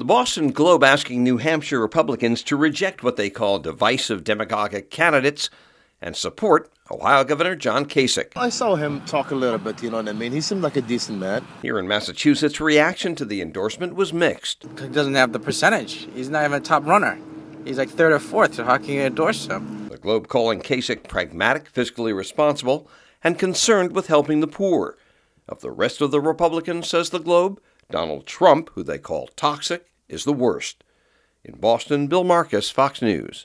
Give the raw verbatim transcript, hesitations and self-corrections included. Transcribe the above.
Boston Globe asking New Hampshire Republicans to reject what they call divisive demagogic candidates and support Ohio Governor John Kasich. I saw him talk a little bit, you know what I mean? He seemed like a decent man. Here in Massachusetts, reaction to the endorsement was mixed. He doesn't have the percentage. He's not even a top runner. He's like third or fourth, so how can you endorse him? The Globe calling Kasich pragmatic, fiscally responsible, and concerned with helping the poor. Of the rest of the Republicans, says the Globe, Donald Trump, who they call toxic, is the worst. In Boston, Bill Marcus, Fox News.